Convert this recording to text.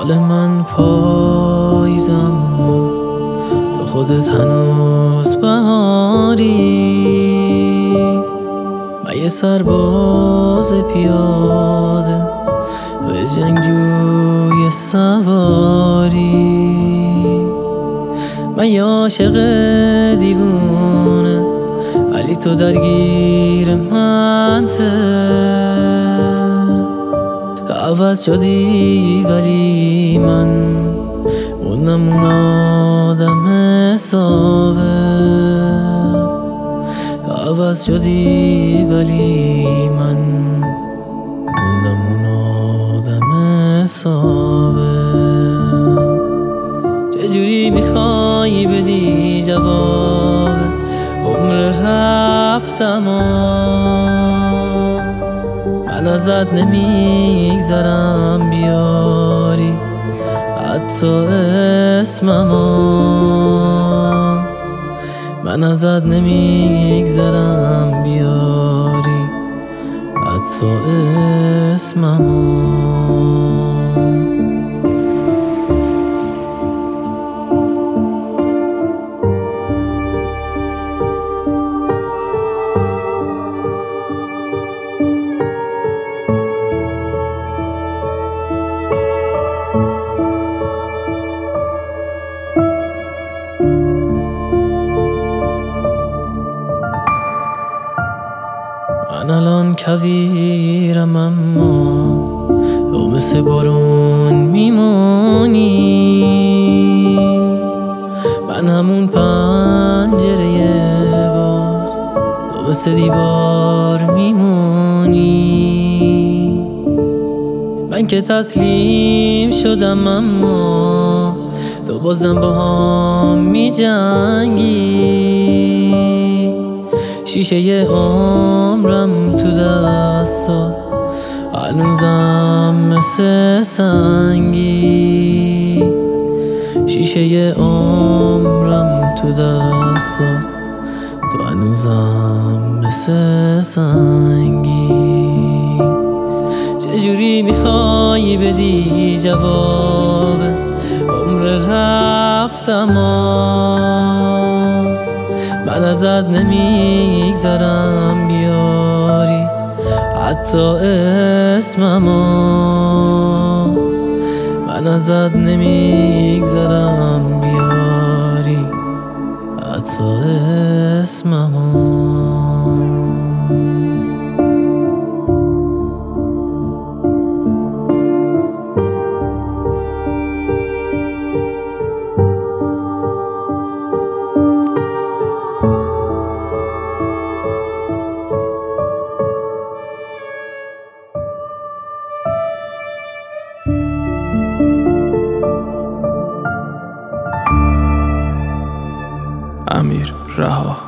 حال من پاییزم، تو خودت هنوز بهاری. من یه سرباز پیاده به جنگجوی سواری. من یه عاشق دیوونه ولی تو درگیر منته. عوض شدی ولی من موندم اون آدم حسابه. عوض شدی ولی من موندم اون آدم حسابه. چجوری میخوای بدی جواب عمر رفتم؟ من ازت نمیگذرم بیاری حتی اسممو. من ازت نمیگذرم بیاری حتی اسممو. من الان کویرم اما تو مثل بارون میمونی. من همون پنجره باز تو مثل دیوار میمونی. من که تسلیم شدم اما تو بازم با هم میجنگی. شیشه عمرم تو دستات هنوزم مثل سنگی. شیشه عمرم تو دستات تو هنوزم مثل سنگی. چجوری میخوای بدی جواب عمر رفتم؟ من ازت نمیگذرم بیاری حتی اسممو. من ازت نمیگذرم بیاری حتی اسممو. امیر رها.